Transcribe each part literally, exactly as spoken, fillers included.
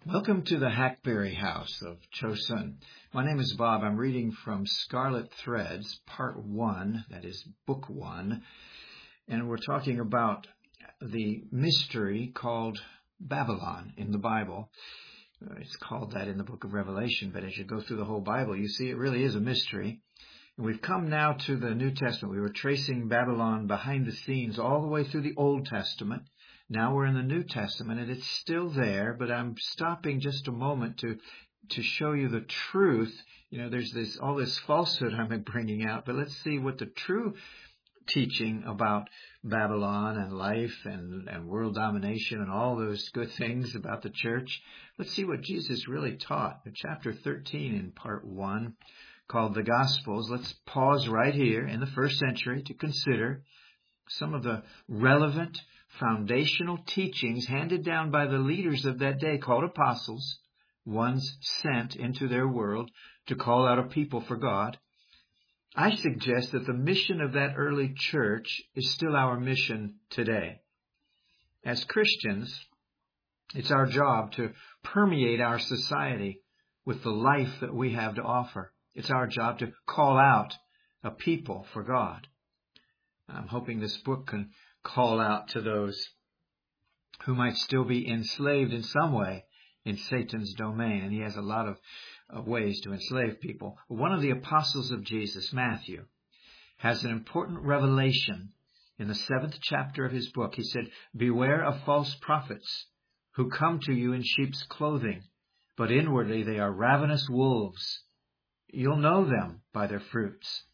Welcome to the Hackberry House of Chosun. My name is Bob. I'm reading from Scarlet Threads, Part one, that is Book one, and we're talking about the mystery called Babylon in the Bible. It's called that in the book of Revelation, but as you go through the whole Bible, you see it really is a mystery. And we've come now to the New Testament. We were tracing Babylon behind the scenes all the way through the Old Testament. Now we're in the New Testament, and it's still there, but I'm stopping just a moment to to show you the truth. You know, there's this all this falsehood I'm bringing out, but let's see what the true teaching about Babylon and life and, and world domination and all those good things about the church. Let's see what Jesus really taught. In chapter thirteen in part one, called the Gospels, let's pause right here in the first century to consider some of the relevant foundational teachings handed down by the leaders of that day called apostles, ones sent into their world to call out a people for God. I suggest that the mission of that early church is still our mission today. As Christians, it's our job to permeate our society with the life that we have to offer. It's our job to call out a people for God. I'm hoping this book can call out to those who might still be enslaved in some way in Satan's domain. And he has a lot of uh, ways to enslave people. One of the apostles of Jesus, Matthew, has an important revelation in the seventh chapter of his book. He said, "Beware of false prophets who come to you in sheep's clothing, but inwardly they are ravenous wolves. You'll know them by their fruits."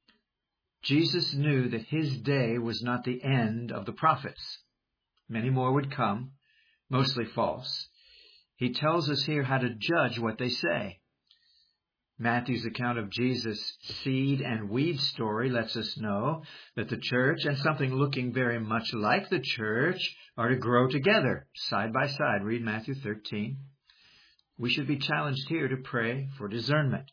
Jesus knew that his day was not the end of the prophets. Many more would come, mostly false. He tells us here how to judge what they say. Matthew's account of Jesus' seed and weed story lets us know that the church and something looking very much like the church are to grow together, side by side. Read Matthew thirteen. We should be challenged here to pray for discernment.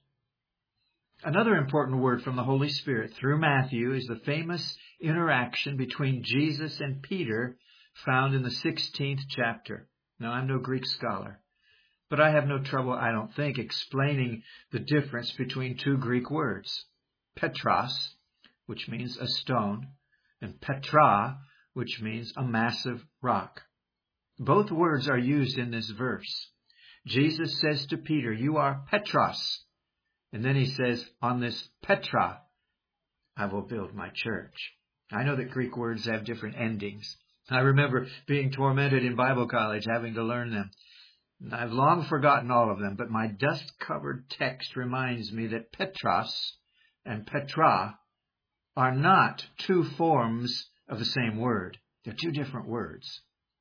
Another important word from the Holy Spirit through Matthew is the famous interaction between Jesus and Peter found in the sixteenth chapter. Now, I'm no Greek scholar, but I have no trouble, I don't think, explaining the difference between two Greek words. Petros, which means a stone, and Petra, which means a massive rock. Both words are used in this verse. Jesus says to Peter, "You are Petros." And then he says, "On this Petra, I will build my church." I know that Greek words have different endings. I remember being tormented in Bible college, having to learn them. I've long forgotten all of them, but my dust-covered text reminds me that Petros and Petra are not two forms of the same word. They're two different words.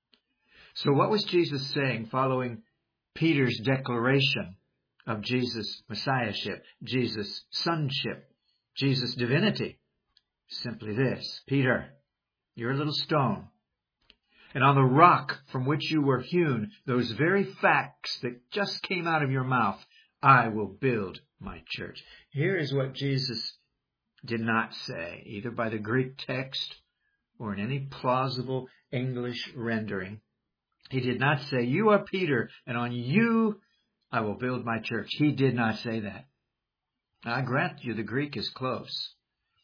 So what was Jesus saying following Peter's declaration of Jesus' messiahship, Jesus' sonship, Jesus' divinity? Simply this: "Peter, you're a little stone, and on the rock from which you were hewn, those very facts that just came out of your mouth, I will build my church." Here is what Jesus did not say, either by the Greek text or in any plausible English rendering. He did not say, "You are Peter, and on you I will build my church." He did not say that. I grant you the Greek is close.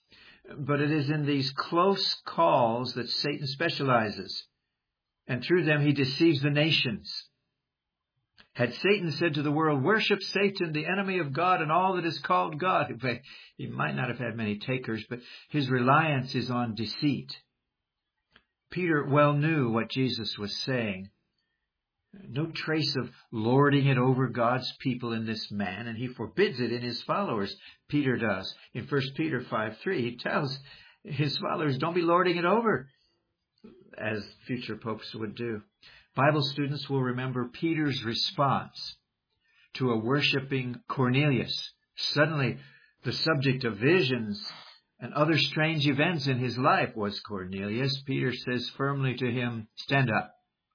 But it is in these close calls that Satan specializes, and through them he deceives the nations. Had Satan said to the world, "Worship Satan, the enemy of God, and all that is called God," in fact, he might not have had many takers, but his reliance is on deceit. Peter well knew what Jesus was saying. No trace of lording it over God's people in this man, and he forbids it in his followers. Peter does. In First Peter five three, he tells his followers, don't be lording it over, as future popes would do. Bible students will remember Peter's response to a worshiping Cornelius. Suddenly, the subject of visions and other strange events in his life was Cornelius. Peter says firmly to him, "Stand up.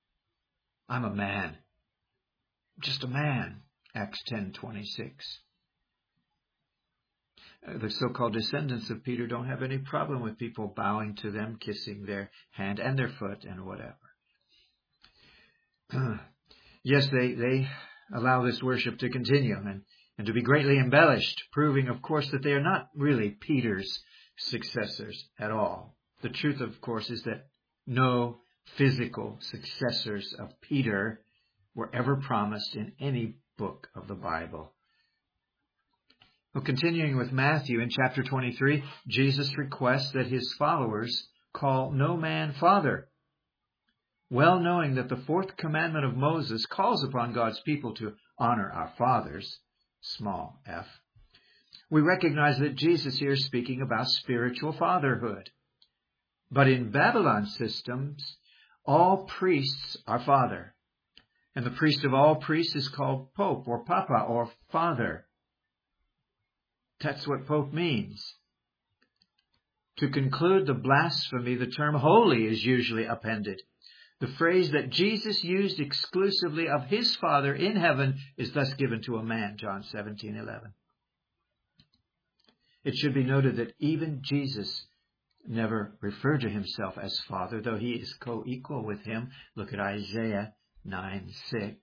I'm a man. Just a man." Acts ten twenty-six. The so-called descendants of Peter don't have any problem with people bowing to them, kissing their hand and their foot and whatever. Yes, they, they allow this worship to continue and, and to be greatly embellished, proving, of course, that they are not really Peter's successors at all. The truth, of course, is that no physical successors of Peter were ever promised in any book of the Bible. Well, continuing with Matthew in chapter twenty-three, Jesus requests that his followers call no man father, well knowing that the fourth commandment of Moses calls upon God's people to honor our fathers, small f. We recognize that Jesus here is speaking about spiritual fatherhood. But in Babylon systems, all priests are father. And the priest of all priests is called Pope or Papa or Father. That's what Pope means. To conclude the blasphemy, the term holy is usually appended. The phrase that Jesus used exclusively of his Father in heaven is thus given to a man, John seventeen eleven. It should be noted that even Jesus never referred to himself as Father, though he is co-equal with him. Look at Isaiah nine six.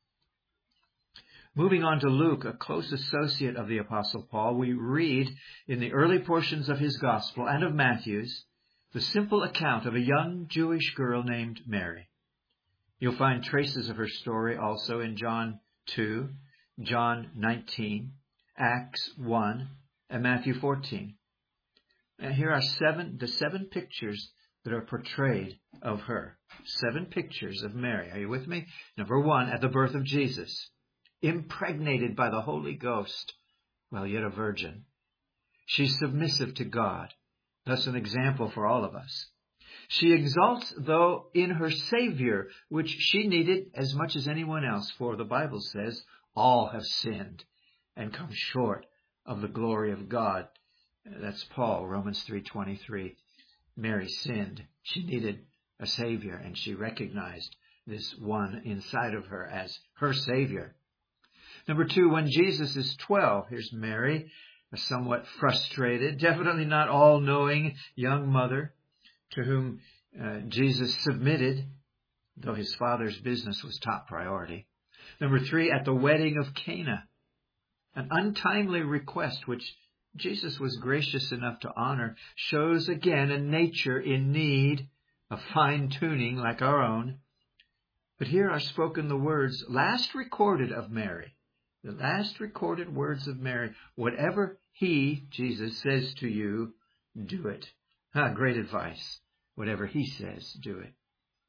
Moving on to Luke, a close associate of the Apostle Paul, we read in the early portions of his Gospel and of Matthew's the simple account of a young Jewish girl named Mary. You'll find traces of her story also in John two, John nineteen, Acts one, and Matthew fourteen. And here are seven, the seven pictures that are portrayed of her. Seven pictures of Mary. Are you with me? Number one, at the birth of Jesus, impregnated by the Holy Ghost, while yet a virgin. She's submissive to God, thus an example for all of us. She exalts, though, in her Savior, which she needed as much as anyone else, for the Bible says, all have sinned and come short of the glory of God. That's Paul, Romans three twenty-three. Mary sinned. She needed a Savior, and she recognized this one inside of her as her Savior. Number two, when Jesus is twelve, here's Mary, a somewhat frustrated, definitely not all-knowing young mother to whom uh, Jesus submitted, though his father's business was top priority. Number three, at the wedding of Cana, an untimely request which Jesus was gracious enough to honor, shows again a nature in need of fine-tuning like our own. But here are spoken the words last recorded of Mary. The last recorded words of Mary. Whatever he, Jesus, says to you, do it. Ah, great advice. Whatever he says, do it.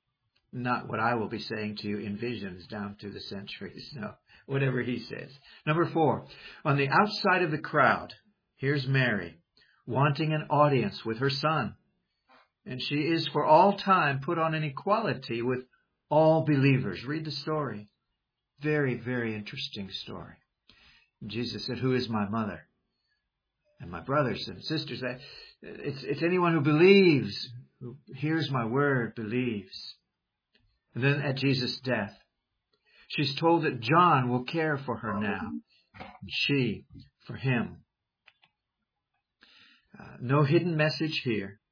Not what I will be saying to you in visions down through the centuries. No, whatever he says. Number four, on the outside of the crowd, here's Mary, wanting an audience with her son. And she is for all time put on an equality with all believers. Read the story. Very, very interesting story. Jesus said, who is my mother? And my brothers and sisters. It's, it's anyone who believes, who hears my word, believes. And then at Jesus' death, she's told that John will care for her now, and she for him. Uh, no hidden message here.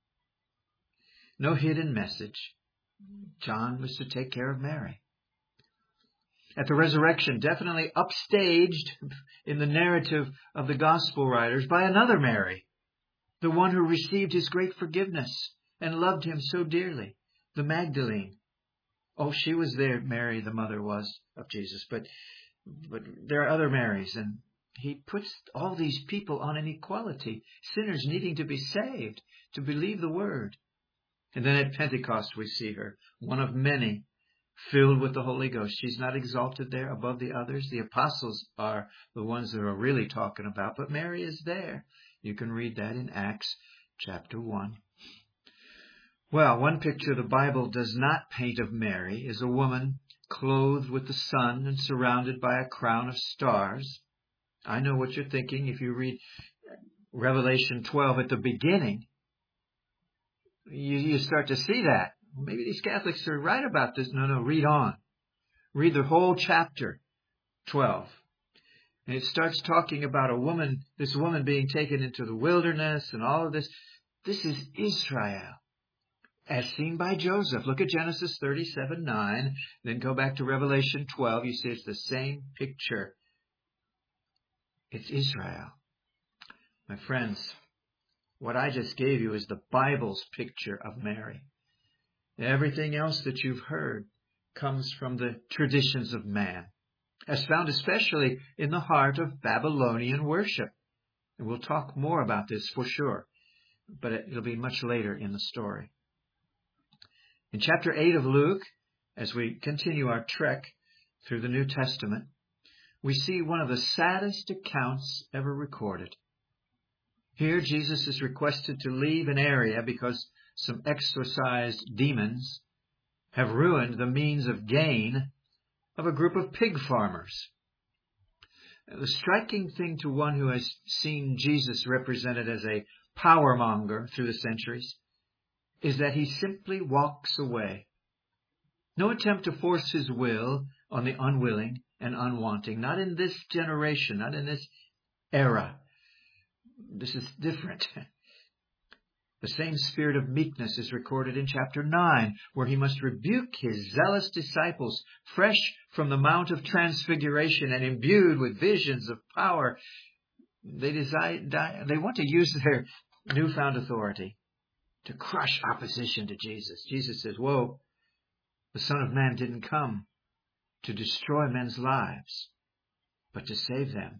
No hidden message. John was to take care of Mary. At the resurrection, definitely upstaged in the narrative of the gospel writers by another Mary, the one who received his great forgiveness and loved him so dearly, the Magdalene. Oh, she was there, Mary, the mother was of Jesus, but, but there are other Marys, and he puts all these people on an equality, sinners needing to be saved, to believe the word. And then at Pentecost we see her, one of many, filled with the Holy Ghost. She's not exalted there above the others. The apostles are the ones that are really talking about, but Mary is there. You can read that in Acts chapter one. Well, one picture the Bible does not paint of Mary is a woman clothed with the sun and surrounded by a crown of stars. I know what you're thinking. If you read Revelation twelve at the beginning, you, you start to see that. Well, maybe these Catholics are right about this. No, no, read on. Read the whole chapter twelve. And it starts talking about a woman, this woman being taken into the wilderness and all of this. This is Israel. as seen by Joseph. Look at Genesis thirty-seven nine, then go back to Revelation twelve. You see it's the same picture. It's Israel. My friends, what I just gave you is the Bible's picture of Mary. Everything else that you've heard comes from the traditions of man, as found especially in the heart of Babylonian worship. And we'll talk more about this for sure, but it'll be much later in the story. In chapter eight of Luke, as we continue our trek through the New Testament, we see one of the saddest accounts ever recorded. Here, Jesus is requested to leave an area because some exorcised demons have ruined the means of gain of a group of pig farmers. The striking thing to one who has seen Jesus represented as a power monger through the centuries is that he simply walks away. No attempt to force his will on the unwilling and unwanting. Not in this generation, not in this era. This is different. The same spirit of meekness is recorded in chapter nine, where he must rebuke his zealous disciples, fresh from the Mount of Transfiguration and imbued with visions of power. They desire, they want to use their newfound authority to crush opposition to Jesus. Jesus says, whoa, the Son of Man didn't come to destroy men's lives, but to save them.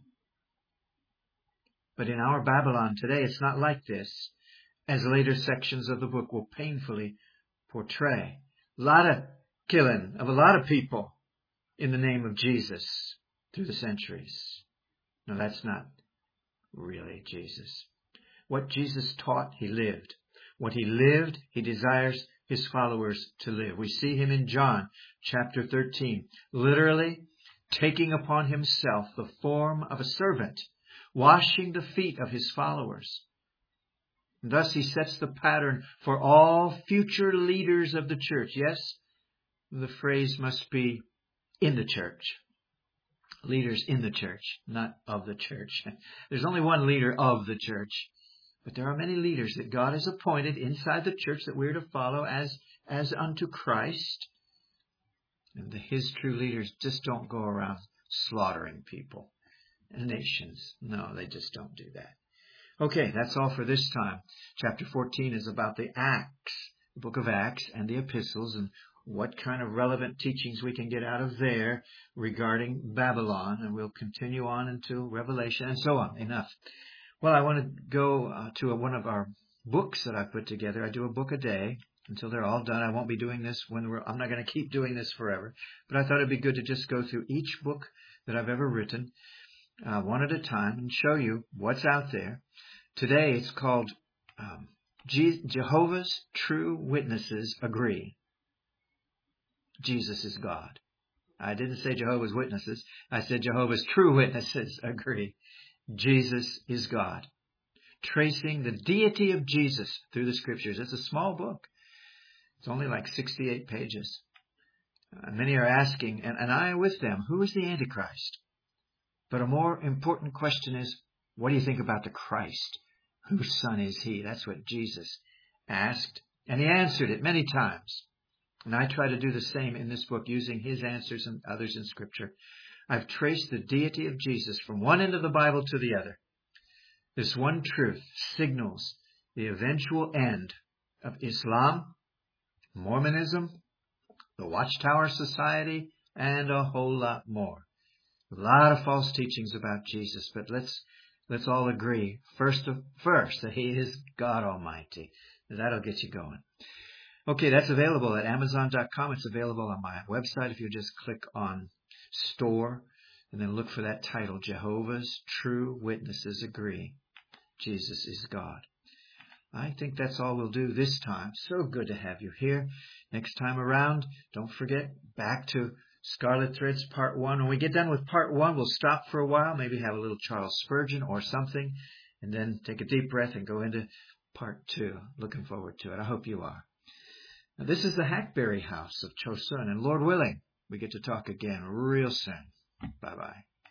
But in our Babylon today, it's not like this, as later sections of the book will painfully portray. A lot of killing of a lot of people in the name of Jesus through the centuries. No, that's not really Jesus. What Jesus taught, he lived. What he lived, he desires his followers to live. We see him in John chapter thirteen, literally taking upon himself the form of a servant, washing the feet of his followers. And thus he sets the pattern for all future leaders of the church. Yes, the phrase must be in the church. Leaders in the church, not of the church. There's only one leader of the church. But there are many leaders that God has appointed inside the church that we're to follow as, as unto Christ. And the, his true leaders just don't go around slaughtering people and nations. No, they just don't do that. Okay, that's all for this time. Chapter fourteen is about the Acts, the book of Acts and the epistles, and what kind of relevant teachings we can get out of there regarding Babylon. And we'll continue on until Revelation and so on. Enough. Well, I want to go uh, to a, one of our books that I put together. I do a book a day until they're all done. I won't be doing this when we're, I'm not going to keep doing this forever. But I thought it'd be good to just go through each book that I've ever written, uh, one at a time, and show you what's out there. Today it's called um, Je- Jehovah's True Witnesses Agree. Jesus is God. I didn't say Jehovah's Witnesses. I said Jehovah's True Witnesses Agree. Jesus is God. Tracing the deity of Jesus through the scriptures. It's a small book. It's only like sixty-eight pages. Uh, many are asking, and, and I with them, who is the Antichrist? But a more important question is, what do you think about the Christ? Whose son is he? That's what Jesus asked. And he answered it many times. And I try to do the same in this book using his answers and others in scripture. I've traced the deity of Jesus from one end of the Bible to the other. This one truth signals the eventual end of Islam, Mormonism, the Watchtower Society, and a whole lot more. A lot of false teachings about Jesus, but let's let's all agree first of, first that he is God Almighty. That'll get you going. Okay, that's available at amazon dot com. It's available on my website if you just click on Store, and then look for that title, Jehovah's True Witnesses Agree. Jesus is God. I think that's all we'll do this time. So good to have you here. Next time around, don't forget, back to Scarlet Threads Part one. When we get done with Part one, we'll stop for a while, maybe have a little Charles Spurgeon or something, and then take a deep breath and go into Part two. Looking forward to it. I hope you are. Now, this is the Hackberry House of Chosun, and Lord willing, we get to talk again real soon. Bye-bye.